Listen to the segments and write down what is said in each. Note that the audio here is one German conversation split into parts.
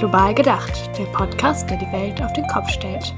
Global gedacht, der Podcast, der die Welt auf den Kopf stellt.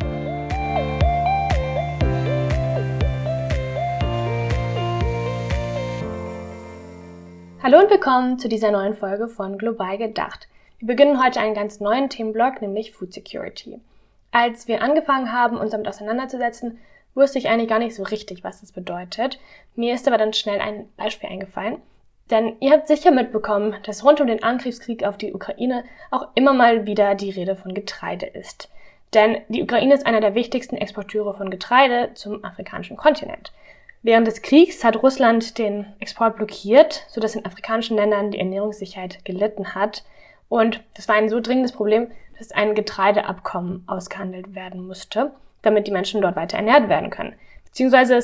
Hallo und willkommen zu dieser neuen Folge von Global gedacht. Wir beginnen heute einen ganz neuen Themenblock, nämlich Food Security. Als wir angefangen haben, uns damit auseinanderzusetzen, wusste ich eigentlich gar nicht so richtig, was das bedeutet. Mir ist aber dann schnell ein Beispiel eingefallen. Denn ihr habt sicher mitbekommen, dass rund um den Angriffskrieg auf die Ukraine auch immer mal wieder die Rede von Getreide ist. Denn die Ukraine ist einer der wichtigsten Exporteure von Getreide zum afrikanischen Kontinent. Während des Kriegs hat Russland den Export blockiert, sodass in afrikanischen Ländern die Ernährungssicherheit gelitten hat. Und das war ein so dringendes Problem, dass ein Getreideabkommen ausgehandelt werden musste, damit die Menschen dort weiter ernährt werden können. Beziehungsweise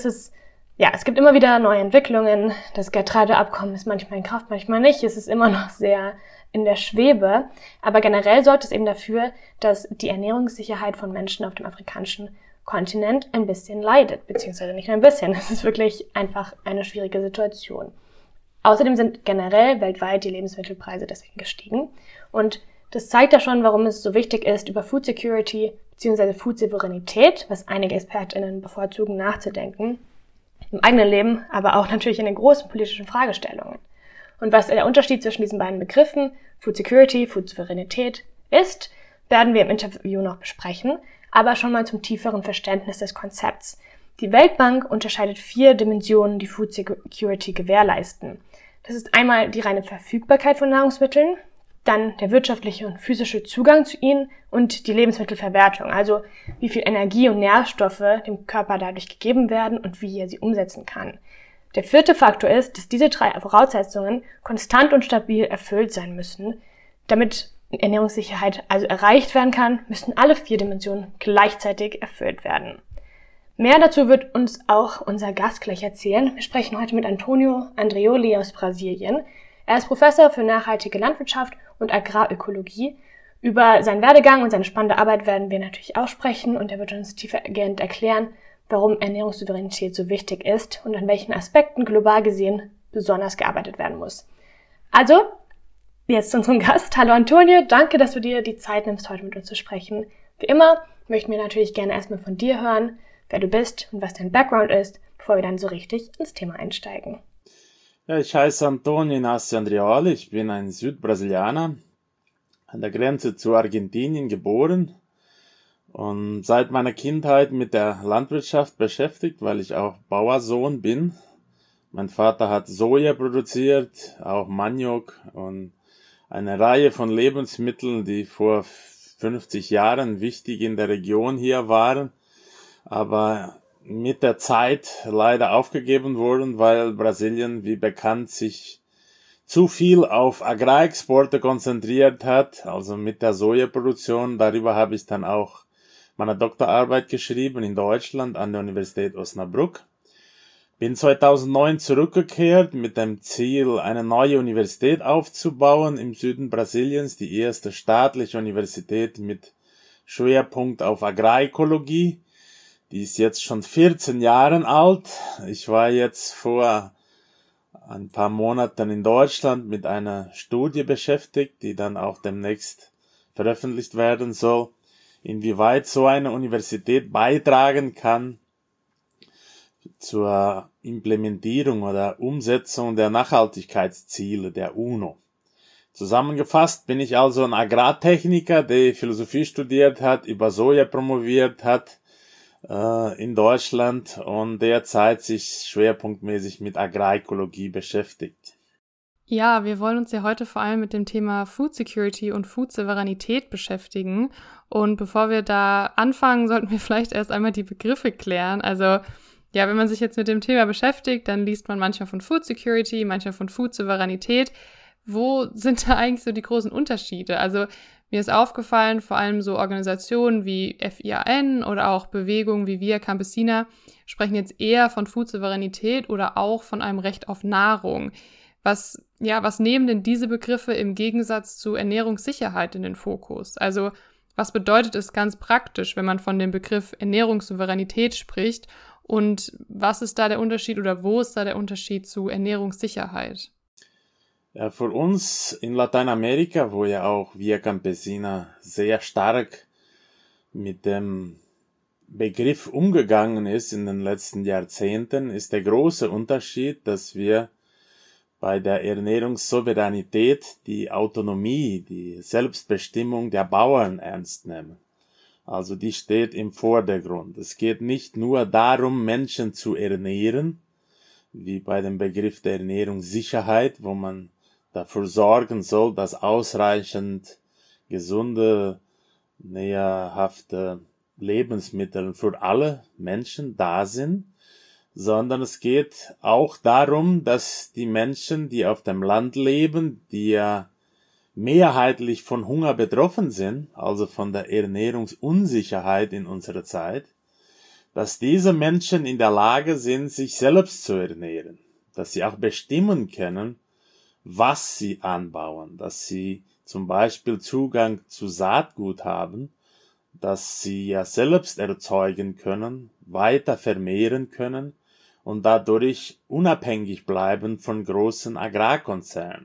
es gibt immer wieder neue Entwicklungen. Das Getreideabkommen ist manchmal in Kraft, manchmal nicht. Es ist immer noch sehr in der Schwebe. Aber generell sorgt es eben dafür, dass die Ernährungssicherheit von Menschen auf dem afrikanischen Kontinent ein bisschen leidet. Beziehungsweise nicht nur ein bisschen. Es ist wirklich einfach eine schwierige Situation. Außerdem sind generell weltweit die Lebensmittelpreise deswegen gestiegen. Und das zeigt ja schon, warum es so wichtig ist, über Food Security bzw. Food Souveränität, was einige ExpertInnen bevorzugen, nachzudenken. Im eigenen Leben, aber auch natürlich in den großen politischen Fragestellungen. Und was der Unterschied zwischen diesen beiden Begriffen, Food Security, Food Souveränität, ist, werden wir im Interview noch besprechen, aber schon mal zum tieferen Verständnis des Konzepts. Die Weltbank unterscheidet 4 Dimensionen, die Food Security gewährleisten. Das ist einmal die reine Verfügbarkeit von Nahrungsmitteln, dann der wirtschaftliche und physische Zugang zu ihnen und die Lebensmittelverwertung, also wie viel Energie und Nährstoffe dem Körper dadurch gegeben werden und wie er sie umsetzen kann. Der 4. Faktor ist, dass diese 3 Voraussetzungen konstant und stabil erfüllt sein müssen. Damit Ernährungssicherheit also erreicht werden kann, müssen alle 4 Dimensionen gleichzeitig erfüllt werden. Mehr dazu wird uns auch unser Gast gleich erzählen. Wir sprechen heute mit Antonio Andreoli aus Brasilien. Er ist Professor für nachhaltige Landwirtschaft und Agrarökologie. Über seinen Werdegang und seine spannende Arbeit werden wir natürlich auch sprechen und er wird uns tiefergehend erklären, warum Ernährungssouveränität so wichtig ist und an welchen Aspekten global gesehen besonders gearbeitet werden muss. Also, jetzt zu unserem Gast. Hallo Antonio, danke, dass du dir die Zeit nimmst, heute mit uns zu sprechen. Wie immer möchten wir natürlich gerne erstmal von dir hören, wer du bist und was dein Background ist, bevor wir dann so richtig ins Thema einsteigen. Ja, ich heiße Antonio Inácio Andreoli, ich bin ein Südbrasilianer, an der Grenze zu Argentinien geboren und seit meiner Kindheit mit der Landwirtschaft beschäftigt, weil ich auch Bauersohn bin. Mein Vater hat Soja produziert, auch Maniok und eine Reihe von Lebensmitteln, die vor 50 Jahren wichtig in der Region hier waren, aber mit der Zeit leider aufgegeben wurden, weil Brasilien, wie bekannt, sich zu viel auf Agrarexporte konzentriert hat, also mit der Sojaproduktion. Darüber habe ich dann auch meine Doktorarbeit geschrieben in Deutschland an der Universität Osnabrück. Bin 2009 zurückgekehrt mit dem Ziel, eine neue Universität aufzubauen im Süden Brasiliens, die erste staatliche Universität mit Schwerpunkt auf Agrarökologie. Die ist jetzt schon 14 Jahre alt. Ich war jetzt vor ein paar Monaten in Deutschland mit einer Studie beschäftigt, die dann auch demnächst veröffentlicht werden soll, inwieweit so eine Universität beitragen kann zur Implementierung oder Umsetzung der Nachhaltigkeitsziele der UNO. Zusammengefasst bin ich also ein Agrartechniker, der Philosophie studiert hat, über Soja promoviert hat, in Deutschland und derzeit sich schwerpunktmäßig mit Agrarökologie beschäftigt. Ja, wir wollen uns ja heute vor allem mit dem Thema Food Security und Food Souveränität beschäftigen. Und bevor wir da anfangen, sollten wir vielleicht erst einmal die Begriffe klären. Also ja, wenn man sich jetzt mit dem Thema beschäftigt, dann liest man manchmal von Food Security, manchmal von Food Souveränität. Wo sind da eigentlich so die großen Unterschiede? Also mir ist aufgefallen, vor allem so Organisationen wie FIAN oder auch Bewegungen wie Via Campesina sprechen jetzt eher von Food-Souveränität oder auch von einem Recht auf Nahrung. Was nehmen denn diese Begriffe im Gegensatz zu Ernährungssicherheit in den Fokus? Also was bedeutet es ganz praktisch, wenn man von dem Begriff Ernährungssouveränität spricht? Und was ist da der Unterschied oder wo ist da der Unterschied zu Ernährungssicherheit? Ja, für uns in Lateinamerika, wo ja auch Via Campesina sehr stark mit dem Begriff umgegangen ist in den letzten Jahrzehnten, ist der große Unterschied, dass wir bei der Ernährungssouveränität die Autonomie, die Selbstbestimmung der Bauern ernst nehmen. Also die steht im Vordergrund. Es geht nicht nur darum, Menschen zu ernähren, wie bei dem Begriff der Ernährungssicherheit, wo man dafür sorgen soll, dass ausreichend gesunde, nährhafte Lebensmittel für alle Menschen da sind, sondern es geht auch darum, dass die Menschen, die auf dem Land leben, die ja mehrheitlich von Hunger betroffen sind, also von der Ernährungsunsicherheit in unserer Zeit, dass diese Menschen in der Lage sind, sich selbst zu ernähren, dass sie auch bestimmen können, was sie anbauen, dass sie zum Beispiel Zugang zu Saatgut haben, dass sie ja selbst erzeugen können, weiter vermehren können und dadurch unabhängig bleiben von großen Agrarkonzernen.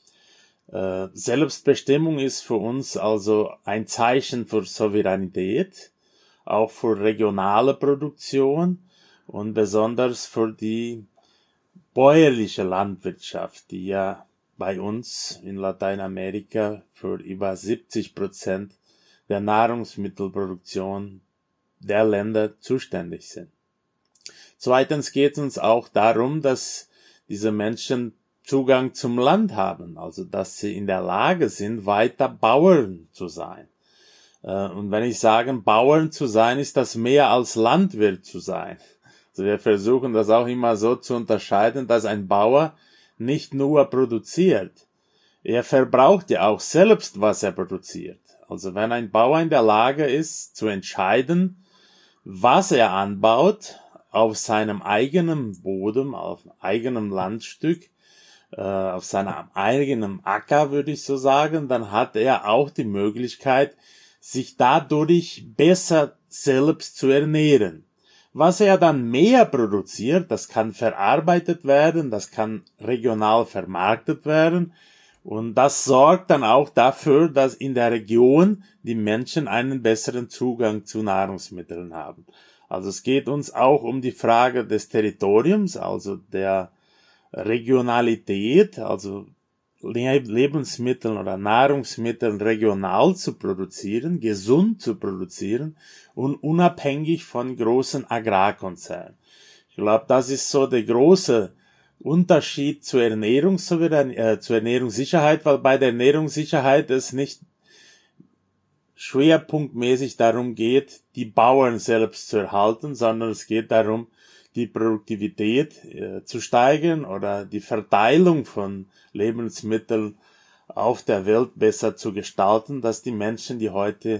Selbstbestimmung ist für uns also ein Zeichen für Souveränität, auch für regionale Produktion und besonders für die bäuerliche Landwirtschaft, die ja bei uns in Lateinamerika für über 70% der Nahrungsmittelproduktion der Länder zuständig sind. Zweitens geht es uns auch darum, dass diese Menschen Zugang zum Land haben, also dass sie in der Lage sind, weiter Bauern zu sein. Und wenn ich sage, Bauern zu sein, ist das mehr als Landwirt zu sein. Also wir versuchen das auch immer so zu unterscheiden, dass ein Bauer nicht nur produziert, er verbraucht ja auch selbst, was er produziert. Also wenn ein Bauer in der Lage ist, zu entscheiden, was er anbaut, auf seinem eigenen Boden, auf eigenem Landstück, auf seinem eigenen Acker, würde ich so sagen, dann hat er auch die Möglichkeit, sich dadurch besser selbst zu ernähren. Was er dann mehr produziert, das kann verarbeitet werden, das kann regional vermarktet werden und das sorgt dann auch dafür, dass in der Region die Menschen einen besseren Zugang zu Nahrungsmitteln haben. Also es geht uns auch um die Frage des Territoriums, also der Regionalität, also Lebensmittel oder Nahrungsmittel regional zu produzieren, gesund zu produzieren und unabhängig von großen Agrarkonzernen. Ich glaube, das ist so der große Unterschied zur zur Ernährungssicherheit, weil bei der Ernährungssicherheit es nicht schwerpunktmäßig darum geht, die Bauern selbst zu erhalten, sondern es geht darum, die Produktivität zu steigern oder die Verteilung von Lebensmitteln auf der Welt besser zu gestalten, dass die Menschen, die heute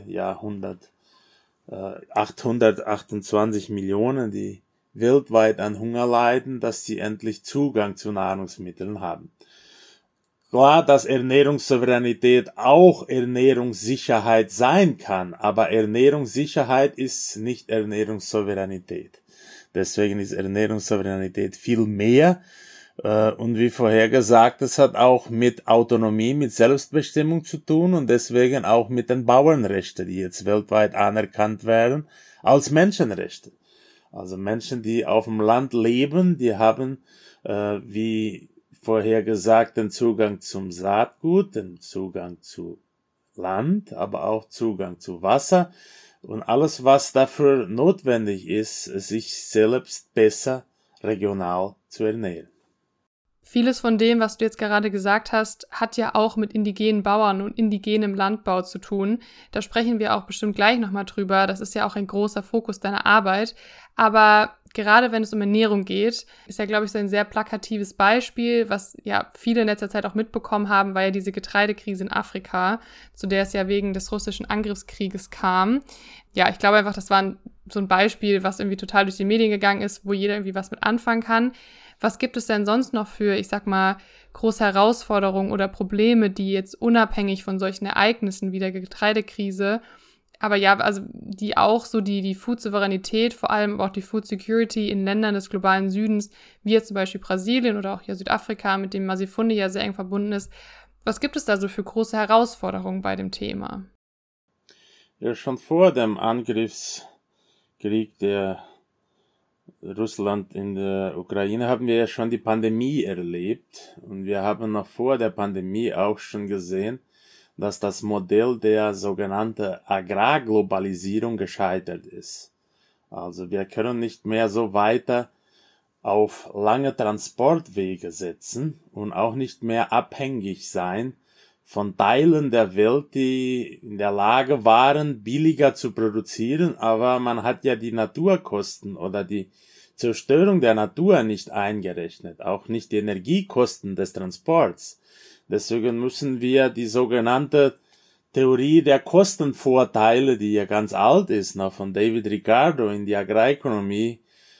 828 Millionen, die weltweit an Hunger leiden, dass sie endlich Zugang zu Nahrungsmitteln haben. Klar, dass Ernährungssouveränität auch Ernährungssicherheit sein kann, aber Ernährungssicherheit ist nicht Ernährungssouveränität. Deswegen ist Ernährungssouveränität viel mehr. Und wie vorher gesagt, es hat auch mit Autonomie, mit Selbstbestimmung zu tun und deswegen auch mit den Bauernrechten, die jetzt weltweit anerkannt werden, als Menschenrechte. Also Menschen, die auf dem Land leben, die haben, wie vorher gesagt, den Zugang zum Saatgut, den Zugang zu Land, aber auch Zugang zu Wasser. Und alles, was dafür notwendig ist, sich selbst besser regional zu ernähren. Vieles von dem, was du jetzt gerade gesagt hast, hat ja auch mit indigenen Bauern und indigenem Landbau zu tun. Da sprechen wir auch bestimmt gleich nochmal drüber. Das ist ja auch ein großer Fokus deiner Arbeit. Aber gerade wenn es um Ernährung geht, ist ja, glaube ich, so ein sehr plakatives Beispiel, was ja viele in letzter Zeit auch mitbekommen haben, war ja diese Getreidekrise in Afrika, zu der es ja wegen des russischen Angriffskrieges kam. Ja, ich glaube einfach, das war so ein Beispiel, was irgendwie total durch die Medien gegangen ist, wo jeder irgendwie was mit anfangen kann. Was gibt es denn sonst noch für, ich sag mal, große Herausforderungen oder Probleme, die jetzt unabhängig von solchen Ereignissen wie der Getreidekrise Aber ja, also die auch so die Food-Souveränität, vor allem aber auch die Food-Security in Ländern des globalen Südens, wie jetzt zum Beispiel Brasilien oder auch ja Südafrika, mit dem Masifunde ja sehr eng verbunden ist. Was gibt es da so für große Herausforderungen bei dem Thema? Ja, schon vor dem Angriffskrieg der Russland in der Ukraine haben wir ja schon die Pandemie erlebt. Und wir haben noch vor der Pandemie auch schon gesehen, dass das Modell der sogenannten Agrarglobalisierung gescheitert ist. Also wir können nicht mehr so weiter auf lange Transportwege setzen und auch nicht mehr abhängig sein von Teilen der Welt, die in der Lage waren, billiger zu produzieren, aber man hat ja die Naturkosten oder die Zerstörung der Natur nicht eingerechnet, auch nicht die Energiekosten des Transports. Deswegen müssen wir die sogenannte Theorie der Kostenvorteile, die ja ganz alt ist, noch von David Ricardo in die Agrarökonomie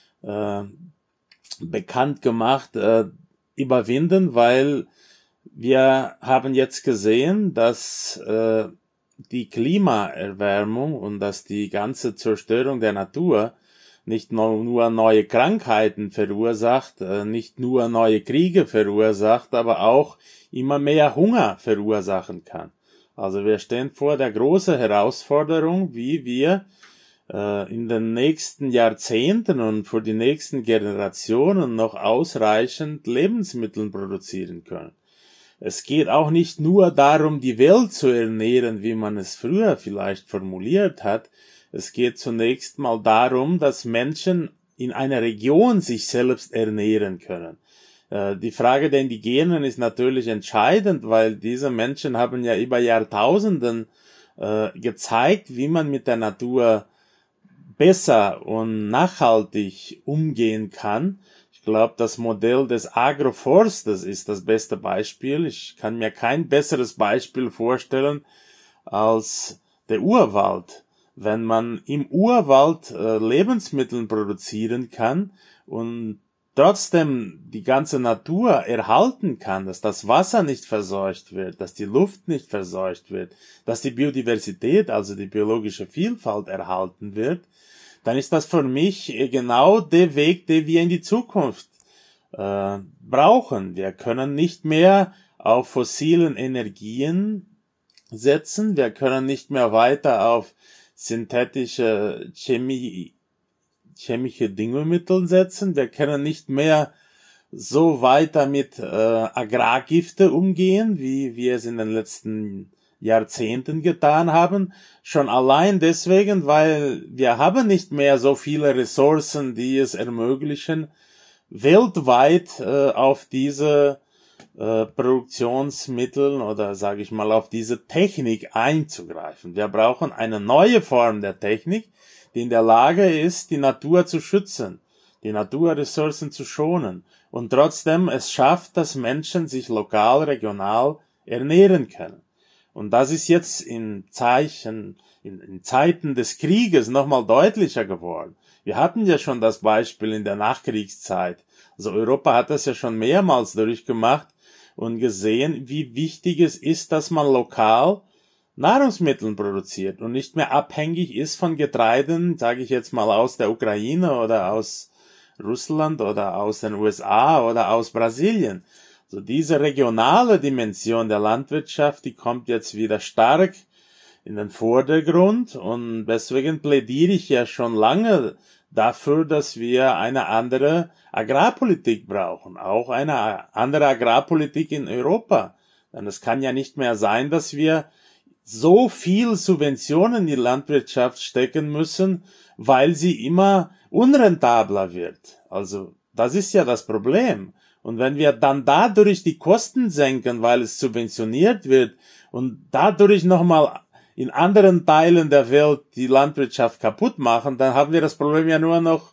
bekannt gemacht, überwinden, weil wir haben jetzt gesehen, dass die Klimaerwärmung und dass die ganze Zerstörung der Natur nicht nur neue Krankheiten verursacht, nicht nur neue Kriege verursacht, aber auch immer mehr Hunger verursachen kann. Also wir stehen vor der großen Herausforderung, wie wir in den nächsten Jahrzehnten und für die nächsten Generationen noch ausreichend Lebensmittel produzieren können. Es geht auch nicht nur darum, die Welt zu ernähren, wie man es früher vielleicht formuliert hat. Es geht zunächst mal darum, dass Menschen in einer Region sich selbst ernähren können. Die Frage der Indigenen ist natürlich entscheidend, weil diese Menschen haben ja über Jahrtausenden gezeigt, wie man mit der Natur besser und nachhaltig umgehen kann. Ich glaube, das Modell des Agroforstes ist das beste Beispiel. Ich kann mir kein besseres Beispiel vorstellen als der Urwald. Wenn man im Urwald Lebensmittel produzieren kann und trotzdem die ganze Natur erhalten kann, dass das Wasser nicht verseucht wird, dass die Luft nicht verseucht wird, dass die Biodiversität, also die biologische Vielfalt erhalten wird, dann ist das für mich genau der Weg, den wir in die Zukunft brauchen. Wir können nicht mehr auf fossilen Energien setzen, wir können nicht mehr weiter auf synthetische chemische Düngemittel setzen, wir können nicht mehr so weiter mit Agrargifte umgehen, wie wir es in den letzten Jahrzehnten getan haben, schon allein deswegen, weil wir haben nicht mehr so viele Ressourcen, die es ermöglichen, weltweit auf diese Produktionsmittel oder sage ich mal auf diese Technik einzugreifen. Wir brauchen eine neue Form der Technik, die in der Lage ist, die Natur zu schützen, die Naturressourcen zu schonen und trotzdem es schafft, dass Menschen sich lokal, regional ernähren können. Und das ist jetzt in Zeiten des Krieges nochmal deutlicher geworden. Wir hatten ja schon das Beispiel in der Nachkriegszeit. Also Europa hat das ja schon mehrmals durchgemacht und gesehen, wie wichtig es ist, dass man lokal Nahrungsmittel produziert und nicht mehr abhängig ist von Getreiden, sage ich jetzt mal aus der Ukraine oder aus Russland oder aus den USA oder aus Brasilien. So diese regionale Dimension der Landwirtschaft, die kommt jetzt wieder stark in den Vordergrund und deswegen plädiere ich ja schon lange dafür, dass wir eine andere Agrarpolitik brauchen, auch eine andere Agrarpolitik in Europa. Denn es kann ja nicht mehr sein, dass wir so viel Subventionen in die Landwirtschaft stecken müssen, weil sie immer unrentabler wird. Also das ist ja das Problem. Und wenn wir dann dadurch die Kosten senken, weil es subventioniert wird und dadurch nochmal in anderen Teilen der Welt die Landwirtschaft kaputt machen, dann haben wir das Problem ja nur noch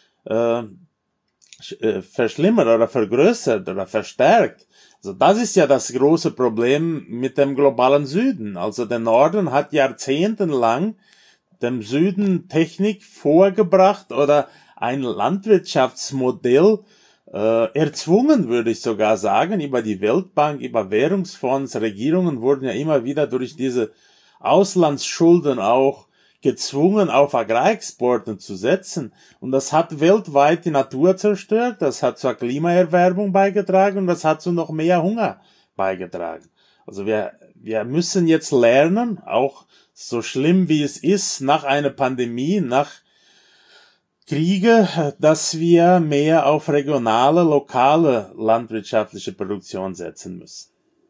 verschlimmert oder vergrößert oder verstärkt. Also das ist ja das große Problem mit dem globalen Süden. Also der Norden hat jahrzehntelang dem Süden Technik vorgebracht oder ein Landwirtschaftsmodell erzwungen, würde ich sogar sagen, über die Weltbank, über Währungsfonds. Regierungen wurden ja immer wieder durch diese Auslandsschulden auch gezwungen, auf Agrarexporte zu setzen. Und das hat weltweit die Natur zerstört, das hat zur Klimaerwärmung beigetragen und das hat zu noch mehr Hunger beigetragen. Also wir müssen jetzt lernen, auch so schlimm wie es ist, nach einer Pandemie, nach Kriege, dass wir mehr auf regionale, lokale landwirtschaftliche Produktion setzen müssen.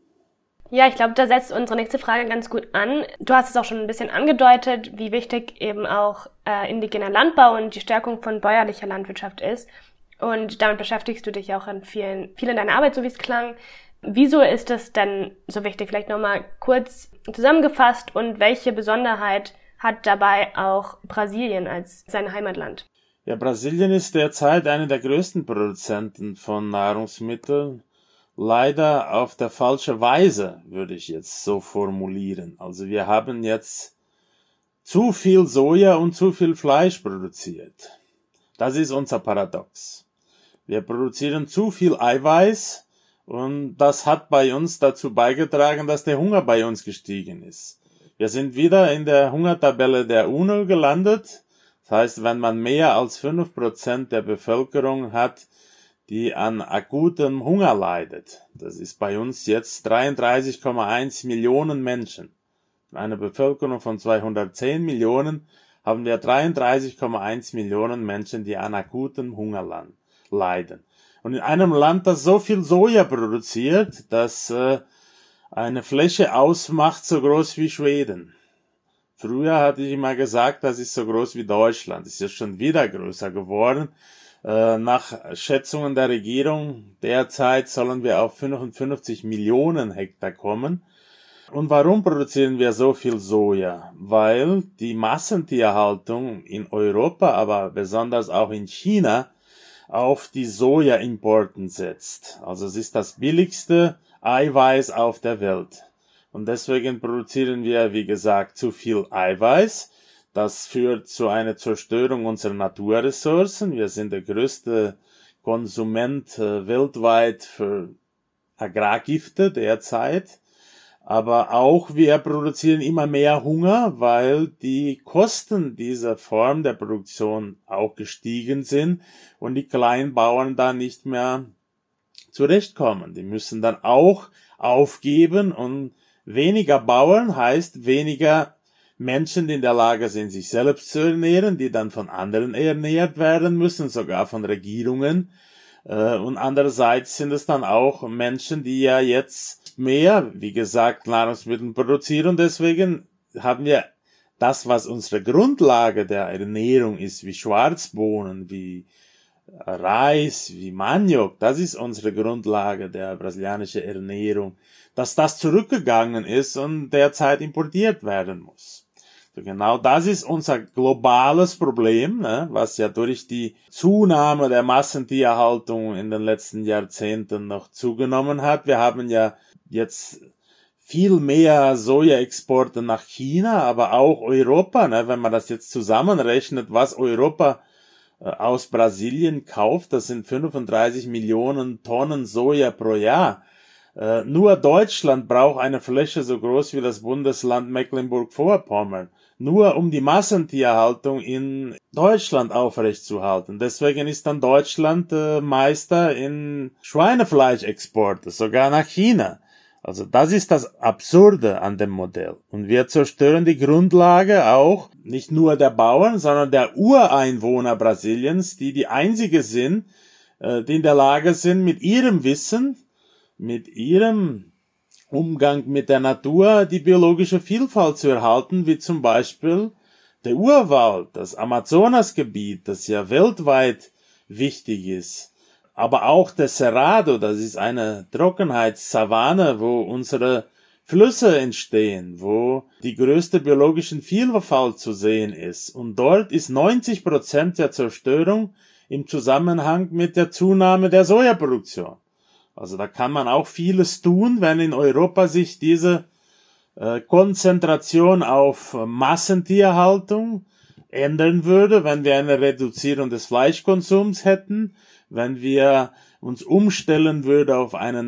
Ja, ich glaube, da setzt unsere nächste Frage ganz gut an. Du hast es auch schon ein bisschen angedeutet, wie wichtig eben auch indigener Landbau und die Stärkung von bäuerlicher Landwirtschaft ist. Und damit beschäftigst du dich auch viel in deiner Arbeit, so wie es klang. Wieso ist das denn so wichtig? Vielleicht nochmal kurz zusammengefasst und welche Besonderheit hat dabei auch Brasilien als sein Heimatland? Ja, Brasilien ist derzeit einer der größten Produzenten von Nahrungsmitteln. Leider auf der falsche Weise, würde ich jetzt so formulieren. Also wir haben jetzt zu viel Soja und zu viel Fleisch produziert. Das ist unser Paradox. Wir produzieren zu viel Eiweiß und das hat bei uns dazu beigetragen, dass der Hunger bei uns gestiegen ist. Wir sind wieder in der Hungertabelle der UNO gelandet. Das heißt, wenn man mehr als 5% der Bevölkerung hat, die an akutem Hunger leidet. Das ist bei uns jetzt 33,1 Millionen Menschen. Eine Bevölkerung von 210 Millionen haben wir 33,1 Millionen Menschen, die an akutem Hunger leiden. Und in einem Land, das so viel Soja produziert, dass eine Fläche ausmacht so groß wie Schweden. Früher hatte ich immer gesagt, das ist so groß wie Deutschland. Ist jetzt schon wieder größer geworden. Nach Schätzungen der Regierung derzeit sollen wir auf 55 Millionen Hektar kommen. Und warum produzieren wir so viel Soja? Weil die Massentierhaltung in Europa, aber besonders auch in China, auf die Sojaimporten setzt. Also es ist das billigste Eiweiß auf der Welt. Und deswegen produzieren wir, wie gesagt, zu viel Eiweiß. Das führt zu einer Zerstörung unserer Naturressourcen. Wir sind der größte Konsument weltweit für Agrargifte derzeit. Aber auch wir produzieren immer mehr Hunger, weil die Kosten dieser Form der Produktion auch gestiegen sind und die Kleinbauern da nicht mehr zurechtkommen. Die müssen dann auch aufgeben und weniger Bauern heißt weniger Menschen, die in der Lage sind, sich selbst zu ernähren, die dann von anderen ernährt werden müssen, sogar von Regierungen. Und andererseits sind es dann auch Menschen, die ja jetzt mehr, wie gesagt, Nahrungsmittel produzieren. Deswegen haben wir das, was unsere Grundlage der Ernährung ist, wie Schwarzbohnen, wie Reis, wie Maniok, das ist unsere Grundlage der brasilianischen Ernährung, dass das zurückgegangen ist und derzeit importiert werden muss. So genau das ist unser globales Problem, was ja durch die Zunahme der Massentierhaltung in den letzten Jahrzehnten noch zugenommen hat. Wir haben ja jetzt viel mehr Sojaexporte nach China, aber auch Europa, wenn man das jetzt zusammenrechnet, was Europa aus Brasilien kauft, das sind 35 Millionen Tonnen Soja pro Jahr. Nur Deutschland braucht eine Fläche so groß wie das Bundesland Mecklenburg-Vorpommern, nur um die Massentierhaltung in Deutschland aufrechtzuerhalten. Deswegen ist dann Deutschland Meister in Schweinefleischexporte, sogar nach China. Also das ist das Absurde an dem Modell. Und wir zerstören die Grundlage auch nicht nur der Bauern, sondern der Ureinwohner Brasiliens, die einzige sind, die in der Lage sind, mit ihrem Wissen, mit ihrem Umgang mit der Natur die biologische Vielfalt zu erhalten, wie zum Beispiel der Urwald, das Amazonasgebiet, das ja weltweit wichtig ist. Aber auch der Cerrado, das ist eine Trockenheitssavanne, wo unsere Flüsse entstehen, wo die größte biologische Vielfalt zu sehen ist. Und dort ist 90% der Zerstörung im Zusammenhang mit der Zunahme der Sojaproduktion. Also da kann man auch vieles tun, wenn in Europa sich diese Konzentration auf Massentierhaltung ändern würde, wenn wir eine Reduzierung des Fleischkonsums hätten, wenn wir uns umstellen würden auf eine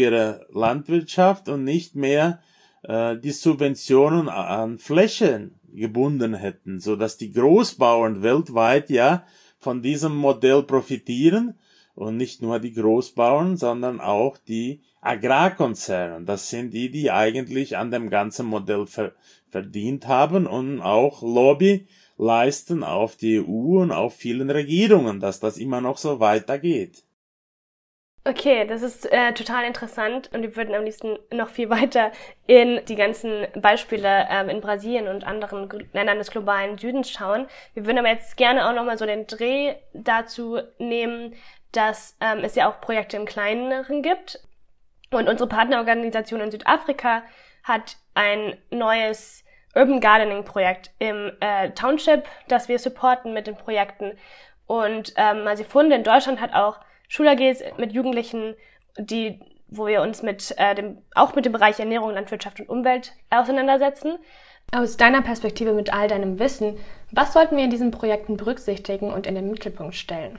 nachhaltigere Landwirtschaft und nicht mehr die Subventionen an Flächen gebunden hätten, so dass die Großbauern weltweit ja von diesem Modell profitieren und nicht nur die Großbauern, sondern auch die Agrarkonzerne. Das sind die eigentlich an dem ganzen Modell verdient haben und auch Lobby leisten auf die EU und auf vielen Regierungen, dass das immer noch so weitergeht. Okay, das ist total interessant und wir würden am liebsten noch viel weiter in die ganzen Beispiele in Brasilien und anderen Ländern des globalen Südens schauen. Wir würden aber jetzt gerne auch nochmal so den Dreh dazu nehmen, dass es ja auch Projekte im Kleineren gibt. Und unsere Partnerorganisation in Südafrika hat ein neues Urban Gardening Projekt im Township, das wir supporten mit den Projekten. Und Masifunde in Deutschland hat auch Schul-AGs mit Jugendlichen, wo wir uns auch mit dem Bereich Ernährung, Landwirtschaft und Umwelt auseinandersetzen. Aus deiner Perspektive mit all deinem Wissen, was sollten wir in diesen Projekten berücksichtigen und in den Mittelpunkt stellen?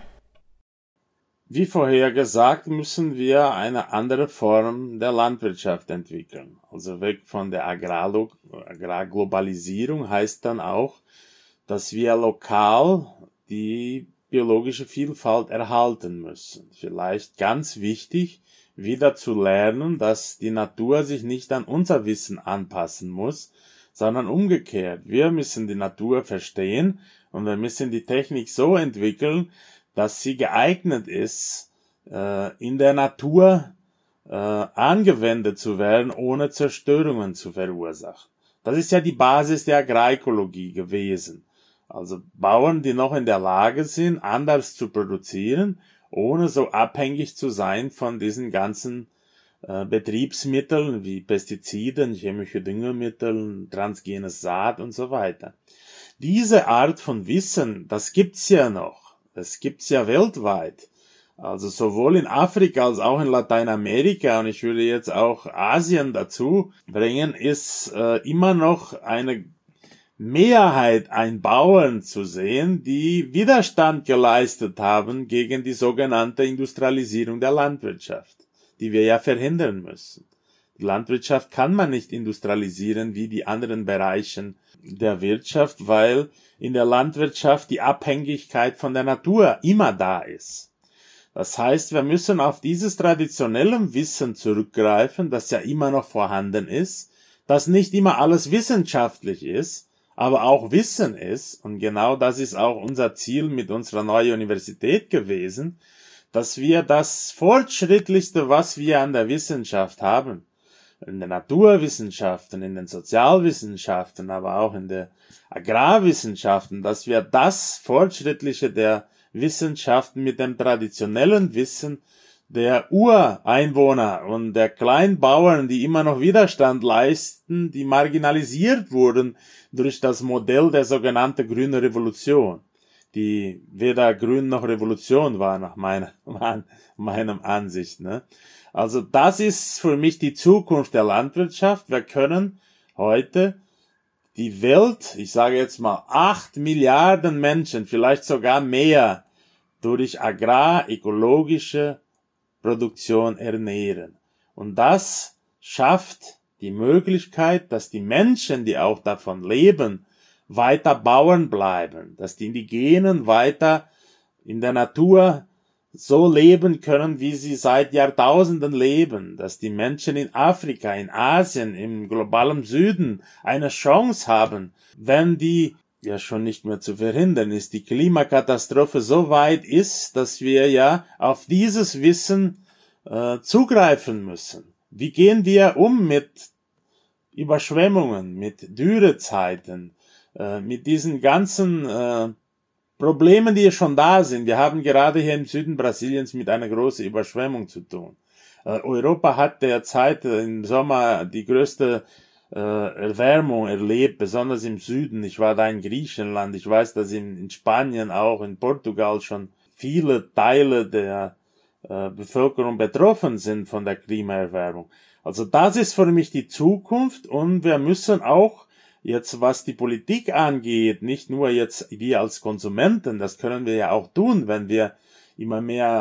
Wie vorher gesagt, müssen wir eine andere Form der Landwirtschaft entwickeln. Also weg von der Agrarglobalisierung heißt dann auch, dass wir lokal die biologische Vielfalt erhalten müssen. Vielleicht ganz wichtig, wieder zu lernen, dass die Natur sich nicht an unser Wissen anpassen muss, sondern umgekehrt. Wir müssen die Natur verstehen und wir müssen die Technik so entwickeln, dass sie geeignet ist, in der Natur angewendet zu werden, ohne Zerstörungen zu verursachen. Das ist ja die Basis der Agrarekologie gewesen. Also Bauern, die noch in der Lage sind, anders zu produzieren, ohne so abhängig zu sein von diesen ganzen Betriebsmitteln wie Pestiziden, chemische Düngemittel, transgenes Saat und so weiter. Diese Art von Wissen, das gibt's ja noch. Das gibt's ja weltweit. Also sowohl in Afrika als auch in Lateinamerika, und ich würde jetzt auch Asien dazu bringen, ist immer noch eine Mehrheit an Bauern zu sehen, die Widerstand geleistet haben gegen die sogenannte Industrialisierung der Landwirtschaft, die wir ja verhindern müssen. Die Landwirtschaft kann man nicht industrialisieren wie die anderen Bereiche der Wirtschaft, weil in der Landwirtschaft die Abhängigkeit von der Natur immer da ist. Das heißt, wir müssen auf dieses traditionelle Wissen zurückgreifen, das ja immer noch vorhanden ist, das nicht immer alles wissenschaftlich ist, aber auch Wissen ist, und genau das ist auch unser Ziel mit unserer neuen Universität gewesen, dass wir das Fortschrittlichste, was wir an der Wissenschaft haben, in den Naturwissenschaften, in den Sozialwissenschaften, aber auch in den Agrarwissenschaften, dass wir das Fortschrittliche der Wissenschaften mit dem traditionellen Wissen der Ureinwohner und der Kleinbauern, die immer noch Widerstand leisten, die marginalisiert wurden durch das Modell der sogenannten Grünen Revolution, die weder Grün noch Revolution war, nach meinem Ansicht, ne? Also das ist für mich die Zukunft der Landwirtschaft. Wir können heute die Welt, ich sage jetzt mal 8 Milliarden Menschen, vielleicht sogar mehr, durch agrarekologische Produktion ernähren. Und das schafft die Möglichkeit, dass die Menschen, die auch davon leben, weiter Bauern bleiben, dass die Indigenen weiter in der Natur so leben können, wie sie seit Jahrtausenden leben, dass die Menschen in Afrika, in Asien, im globalen Süden eine Chance haben, wenn die ja schon nicht mehr zu verhindern ist, die Klimakatastrophe so weit ist, dass wir ja auf dieses Wissen zugreifen müssen. Wie gehen wir um mit Überschwemmungen, mit Dürrezeiten, mit diesen ganzen Problemen, die schon da sind? Wir haben gerade hier im Süden Brasiliens mit einer großen Überschwemmung zu tun. Europa hat derzeit im Sommer die größte Erwärmung erlebt, besonders im Süden. Ich war da in Griechenland. Ich weiß, dass in Spanien, auch in Portugal schon viele Teile der Bevölkerung betroffen sind von der Klimaerwärmung. Also das ist für mich die Zukunft, und wir müssen auch jetzt, was die Politik angeht, nicht nur jetzt wir als Konsumenten, das können wir ja auch tun, wenn wir immer mehr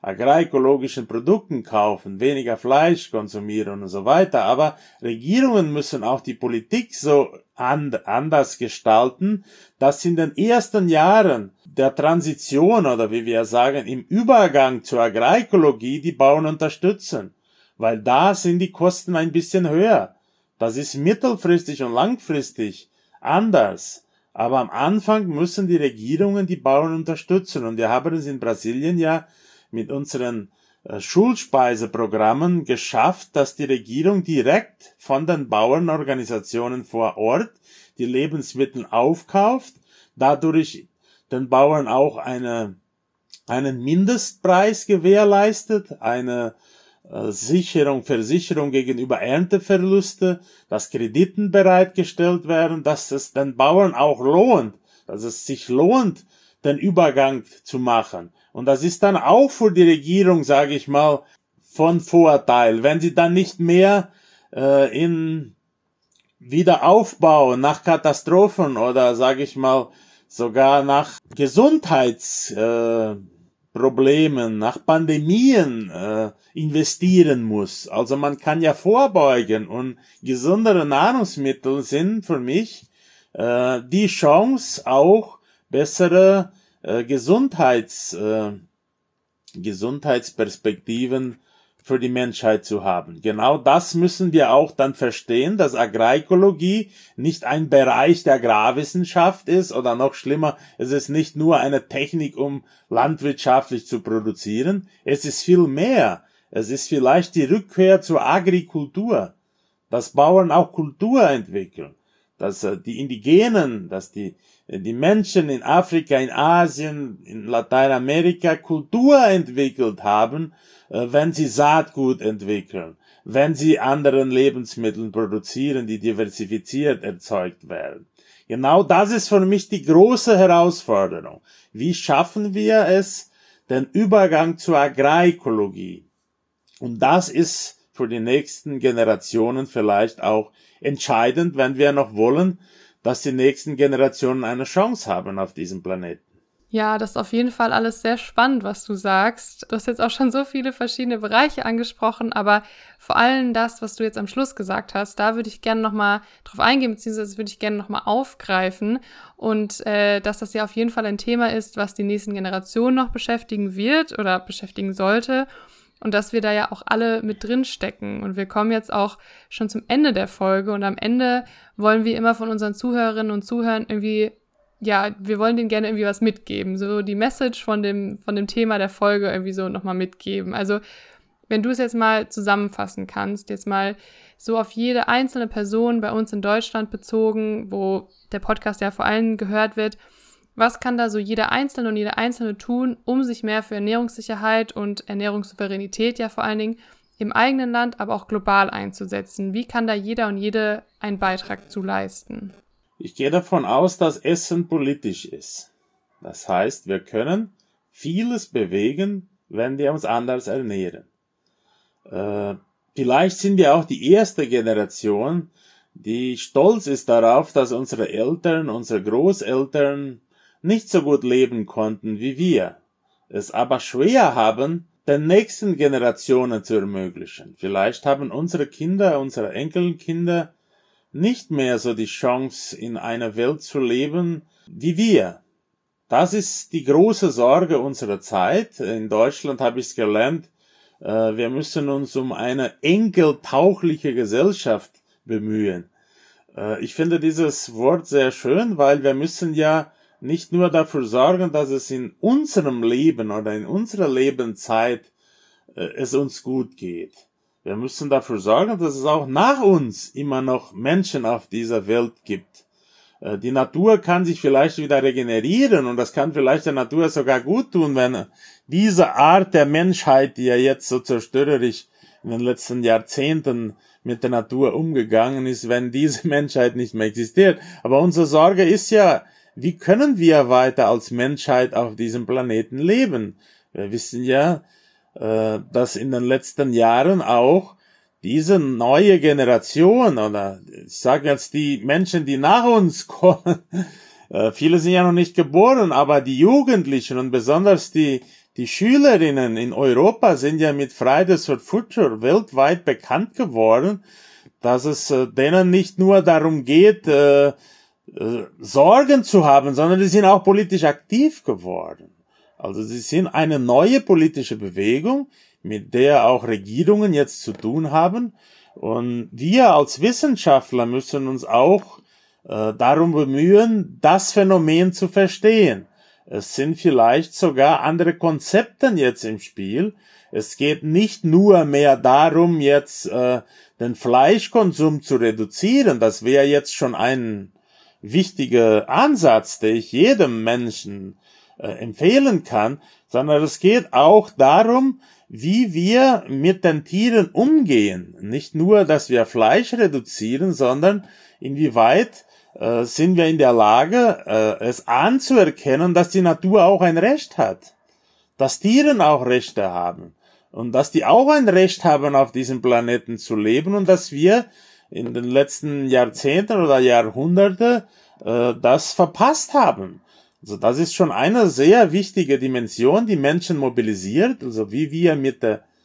agroökologischen Produkten kaufen, weniger Fleisch konsumieren und so weiter. Aber Regierungen müssen auch die Politik so anders gestalten, dass in den ersten Jahren der Transition oder wie wir sagen, im Übergang zur Agroökologie die Bauern unterstützen. Weil da sind die Kosten ein bisschen höher. Das ist mittelfristig und langfristig anders. Aber am Anfang müssen die Regierungen die Bauern unterstützen. Und wir haben es in Brasilien ja mit unseren Schulspeiseprogrammen geschafft, dass die Regierung direkt von den Bauernorganisationen vor Ort die Lebensmittel aufkauft, dadurch den Bauern auch einen Mindestpreis gewährleistet, eine Versicherung gegenüber Ernteverluste, dass Krediten bereitgestellt werden, dass es den Bauern auch lohnt, dass es sich lohnt, den Übergang zu machen. Und das ist dann auch für die Regierung, sage ich mal, von Vorteil, wenn sie dann nicht mehr in Wiederaufbau nach Katastrophen oder, sage ich mal, sogar nach Gesundheitsproblemen, nach Pandemien investieren muss. Also man kann ja vorbeugen und gesündere Nahrungsmittel sind für mich die Chance, auch bessere Gesundheitsperspektiven für die Menschheit zu haben. Genau das müssen wir auch dann verstehen, dass Agroökologie nicht ein Bereich der Agrarwissenschaft ist oder noch schlimmer, es ist nicht nur eine Technik, um landwirtschaftlich zu produzieren, es ist viel mehr. Es ist vielleicht die Rückkehr zur Agrikultur, dass Bauern auch Kultur entwickeln, dass die Indigenen, dass die Menschen in Afrika, in Asien, in Lateinamerika Kultur entwickelt haben, wenn sie Saatgut entwickeln, wenn sie anderen Lebensmittel produzieren, die diversifiziert erzeugt werden. Genau das ist für mich die große Herausforderung. Wie schaffen wir es, den Übergang zur Agroökologie? Und das ist für die nächsten Generationen vielleicht auch entscheidend, wenn wir noch wollen, dass die nächsten Generationen eine Chance haben auf diesem Planeten. Ja, das ist auf jeden Fall alles sehr spannend, was du sagst. Du hast jetzt auch schon so viele verschiedene Bereiche angesprochen, aber vor allem das, was du jetzt am Schluss gesagt hast, da würde ich gerne nochmal drauf eingehen, beziehungsweise würde ich gerne nochmal aufgreifen und dass das ja auf jeden Fall ein Thema ist, was die nächsten Generationen noch beschäftigen wird oder beschäftigen sollte. Und dass wir da ja auch alle mit drin stecken. Und wir kommen jetzt auch schon zum Ende der Folge. Und am Ende wollen wir immer von unseren Zuhörerinnen und Zuhörern irgendwie, ja, wir wollen denen gerne irgendwie was mitgeben. So die Message von dem Thema der Folge irgendwie so nochmal mitgeben. Also wenn du es jetzt mal zusammenfassen kannst, jetzt mal so auf jede einzelne Person bei uns in Deutschland bezogen, wo der Podcast ja vor allem gehört wird, was kann da so jeder Einzelne und jede Einzelne tun, um sich mehr für Ernährungssicherheit und Ernährungssouveränität ja vor allen Dingen im eigenen Land, aber auch global einzusetzen? Wie kann da jeder und jede einen Beitrag zu leisten? Ich gehe davon aus, dass Essen politisch ist. Das heißt, wir können vieles bewegen, wenn wir uns anders ernähren. Vielleicht sind wir auch die erste Generation, die stolz ist darauf, dass unsere Eltern, unsere Großeltern nicht so gut leben konnten wie wir, es aber schwer haben, den nächsten Generationen zu ermöglichen. Vielleicht haben unsere Kinder, unsere Enkelkinder nicht mehr so die Chance, in einer Welt zu leben wie wir. Das ist die große Sorge unserer Zeit. In Deutschland habe ich es gelernt, wir müssen uns um eine enkeltaugliche Gesellschaft bemühen. Ich finde dieses Wort sehr schön, weil wir müssen ja nicht nur dafür sorgen, dass es in unserem Leben oder in unserer Lebenszeit es uns gut geht. Wir müssen dafür sorgen, dass es auch nach uns immer noch Menschen auf dieser Welt gibt. Die Natur kann sich vielleicht wieder regenerieren und das kann vielleicht der Natur sogar gut tun, wenn diese Art der Menschheit, die ja jetzt so zerstörerisch in den letzten Jahrzehnten mit der Natur umgegangen ist, wenn diese Menschheit nicht mehr existiert. Aber unsere Sorge ist ja, wie können wir weiter als Menschheit auf diesem Planeten leben? Wir wissen ja, dass in den letzten Jahren auch diese neue Generation oder ich sage jetzt die Menschen, die nach uns kommen, viele sind ja noch nicht geboren, aber die Jugendlichen und besonders die Die Schülerinnen in Europa sind ja mit Fridays for Future weltweit bekannt geworden, dass es denen nicht nur darum geht, Sorgen zu haben, sondern die sind auch politisch aktiv geworden. Also sie sind eine neue politische Bewegung, mit der auch Regierungen jetzt zu tun haben. Und wir als Wissenschaftler müssen uns auch darum bemühen, das Phänomen zu verstehen. Es sind vielleicht sogar andere Konzepte jetzt im Spiel. Es geht nicht nur mehr darum, jetzt den Fleischkonsum zu reduzieren. Das wäre jetzt schon ein wichtiger Ansatz, den ich jedem Menschen empfehlen kann, sondern es geht auch darum, wie wir mit den Tieren umgehen. Nicht nur, dass wir Fleisch reduzieren, sondern inwieweit sind wir in der Lage, es anzuerkennen, dass die Natur auch ein Recht hat, dass Tiere auch Rechte haben und dass die auch ein Recht haben, auf diesem Planeten zu leben und dass wir in den letzten Jahrzehnten oder Jahrhunderten das verpasst haben. Also das ist schon eine sehr wichtige Dimension, die Menschen mobilisiert, also wie wir mit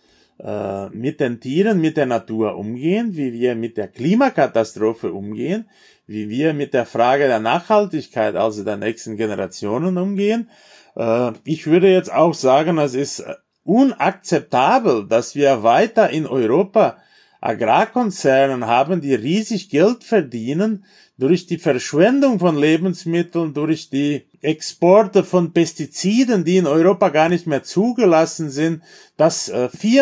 den Tieren, mit der Natur umgehen, wie wir mit der Klimakatastrophe umgehen, wie wir mit der Frage der Nachhaltigkeit, also der nächsten Generationen umgehen. Ich würde jetzt auch sagen, es ist unakzeptabel, dass wir weiter in Europa Agrarkonzerne haben, die riesig Geld verdienen durch die Verschwendung von Lebensmitteln, durch die Exporte von Pestiziden, die in Europa gar nicht mehr zugelassen sind, dass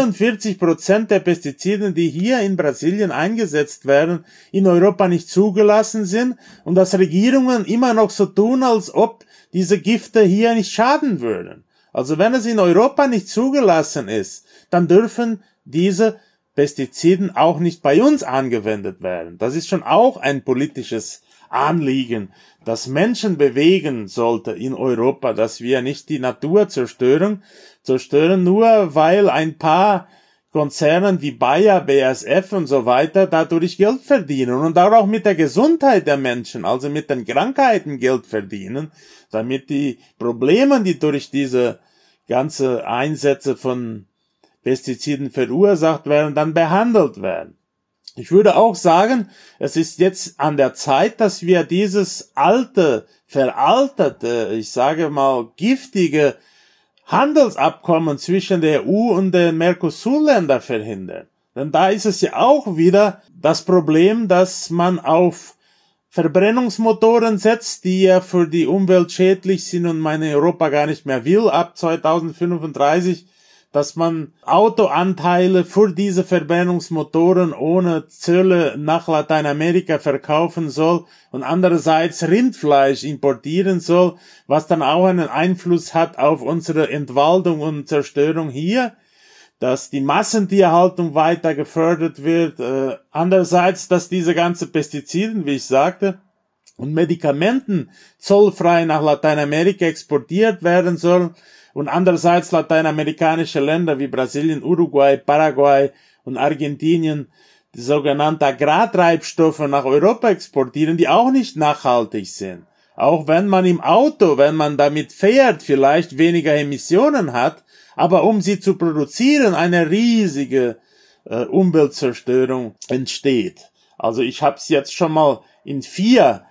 44% der Pestizide, die hier in Brasilien eingesetzt werden, in Europa nicht zugelassen sind und dass Regierungen immer noch so tun, als ob diese Gifte hier nicht schaden würden. Also wenn es in Europa nicht zugelassen ist, dann dürfen diese Pestiziden auch nicht bei uns angewendet werden. Das ist schon auch ein politisches Anliegen, das Menschen bewegen sollte in Europa, dass wir nicht die Natur zerstören, nur weil ein paar Konzernen wie Bayer, BASF und so weiter dadurch Geld verdienen und auch mit der Gesundheit der Menschen, also mit den Krankheiten Geld verdienen, damit die Probleme, die durch diese ganze Einsätze von Pestiziden verursacht werden, dann behandelt werden. Ich würde auch sagen, es ist jetzt an der Zeit, dass wir dieses alte, veraltete, ich sage mal giftige Handelsabkommen zwischen der EU und den Mercosur-Ländern verhindern. Denn da ist es ja auch wieder das Problem, dass man auf Verbrennungsmotoren setzt, die ja für die Umwelt schädlich sind und man in Europa gar nicht mehr will, ab 2035, dass man Autoanteile für diese Verbrennungsmotoren ohne Zölle nach Lateinamerika verkaufen soll und andererseits Rindfleisch importieren soll, was dann auch einen Einfluss hat auf unsere Entwaldung und Zerstörung hier, dass die Massentierhaltung weiter gefördert wird, andererseits, dass diese ganze Pestiziden, wie ich sagte, und Medikamenten zollfrei nach Lateinamerika exportiert werden sollen, und andererseits lateinamerikanische Länder wie Brasilien, Uruguay, Paraguay und Argentinien die sogenannten Agrartreibstoffe nach Europa exportieren, die auch nicht nachhaltig sind. Auch wenn man im Auto, wenn man damit fährt, vielleicht weniger Emissionen hat, aber um sie zu produzieren, eine riesige Umweltzerstörung entsteht. Also ich habe es jetzt schon mal in 4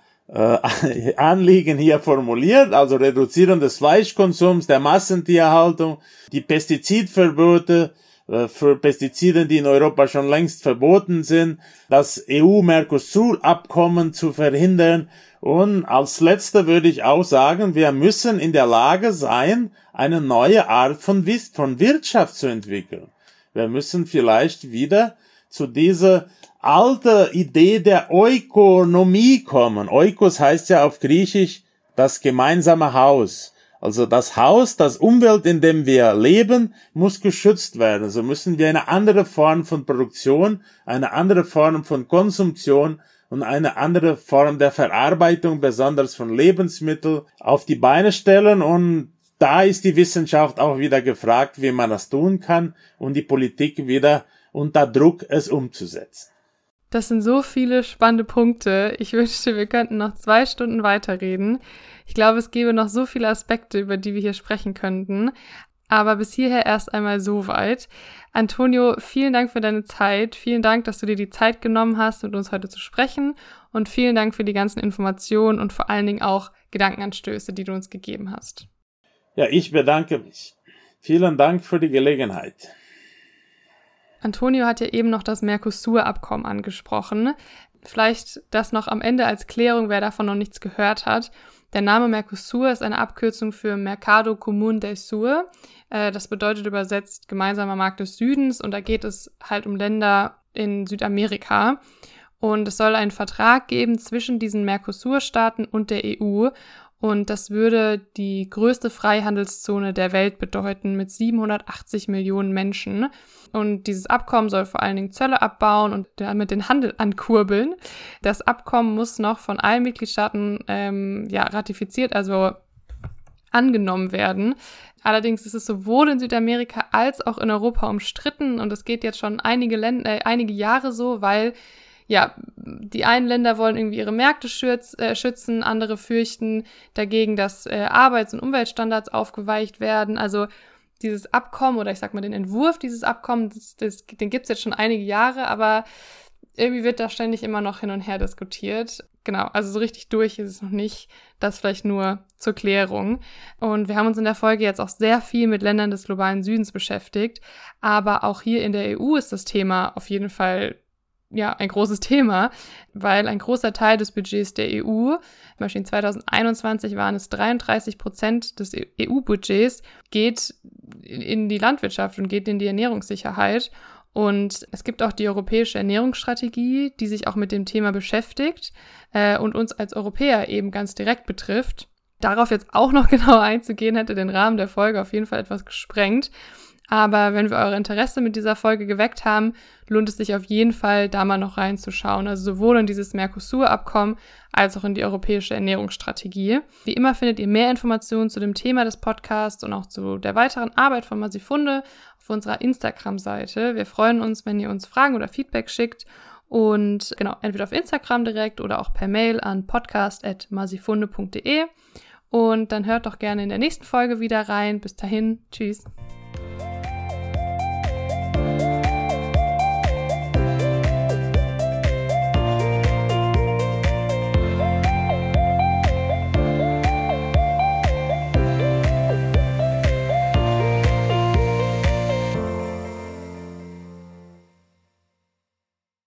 Anliegen hier formuliert, also Reduzieren des Fleischkonsums, der Massentierhaltung, die Pestizidverbote für Pestizide, die in Europa schon längst verboten sind, das EU-Mercosur-Abkommen zu verhindern und als letzter würde ich auch sagen, wir müssen in der Lage sein, eine neue Art von Wirtschaft zu entwickeln. Wir müssen vielleicht wieder zu dieser alte Idee der Ökonomie kommen. Oikos heißt ja auf Griechisch das gemeinsame Haus. Also das Haus, das Umwelt, in dem wir leben, muss geschützt werden. Also müssen wir eine andere Form von Produktion, eine andere Form von Konsumption und eine andere Form der Verarbeitung, besonders von Lebensmitteln, auf die Beine stellen. Und da ist die Wissenschaft auch wieder gefragt, wie man das tun kann und die Politik wieder unter Druck, es umzusetzen. Das sind so viele spannende Punkte. Ich wünschte, wir könnten noch 2 Stunden weiterreden. Ich glaube, es gäbe noch so viele Aspekte, über die wir hier sprechen könnten. Aber bis hierher erst einmal so weit. Antonio, vielen Dank für deine Zeit. Vielen Dank, dass du dir die Zeit genommen hast, mit uns heute zu sprechen. Und vielen Dank für die ganzen Informationen und vor allen Dingen auch Gedankenanstöße, die du uns gegeben hast. Ja, ich bedanke mich. Vielen Dank für die Gelegenheit. Antonio hat ja eben noch das Mercosur-Abkommen angesprochen. Vielleicht das noch am Ende als Klärung, wer davon noch nichts gehört hat. Der Name Mercosur ist eine Abkürzung für Mercado Común del Sur. Das bedeutet übersetzt gemeinsamer Markt des Südens und da geht es halt um Länder in Südamerika. Und es soll einen Vertrag geben zwischen diesen Mercosur-Staaten und der EU. Und das würde die größte Freihandelszone der Welt bedeuten mit 780 Millionen Menschen. Und dieses Abkommen soll vor allen Dingen Zölle abbauen und damit den Handel ankurbeln. Das Abkommen muss noch von allen Mitgliedstaaten ratifiziert, also angenommen werden. Allerdings ist es sowohl in Südamerika als auch in Europa umstritten und es geht jetzt schon einige Jahre so, weil die einen Länder wollen irgendwie ihre Märkte schützen, andere fürchten dagegen, dass Arbeits- und Umweltstandards aufgeweicht werden. Also dieses Abkommen oder ich sag mal den Entwurf dieses Abkommens, den gibt's jetzt schon einige Jahre, aber irgendwie wird da ständig immer noch hin und her diskutiert. Genau, also so richtig durch ist es noch nicht. Das vielleicht nur zur Klärung. Und wir haben uns in der Folge jetzt auch sehr viel mit Ländern des globalen Südens beschäftigt. Aber auch hier in der EU ist das Thema auf jeden Fall ein großes Thema, weil ein großer Teil des Budgets der EU, zum Beispiel in 2021 waren es 33% des EU-Budgets, geht in die Landwirtschaft und geht in die Ernährungssicherheit. Und es gibt auch die Europäische Ernährungsstrategie, die sich auch mit dem Thema beschäftigt und uns als Europäer eben ganz direkt betrifft. Darauf jetzt auch noch genauer einzugehen, hätte den Rahmen der Folge auf jeden Fall etwas gesprengt. Aber wenn wir euer Interesse mit dieser Folge geweckt haben, lohnt es sich auf jeden Fall, da mal noch reinzuschauen. Also sowohl in dieses Mercosur-Abkommen als auch in die Europäische Ernährungsstrategie. Wie immer findet ihr mehr Informationen zu dem Thema des Podcasts und auch zu der weiteren Arbeit von Masifunde auf unserer Instagram-Seite. Wir freuen uns, wenn ihr uns Fragen oder Feedback schickt. Und genau, entweder auf Instagram direkt oder auch per Mail an podcast@masifunde.de. Und dann hört doch gerne in der nächsten Folge wieder rein. Bis dahin, tschüss.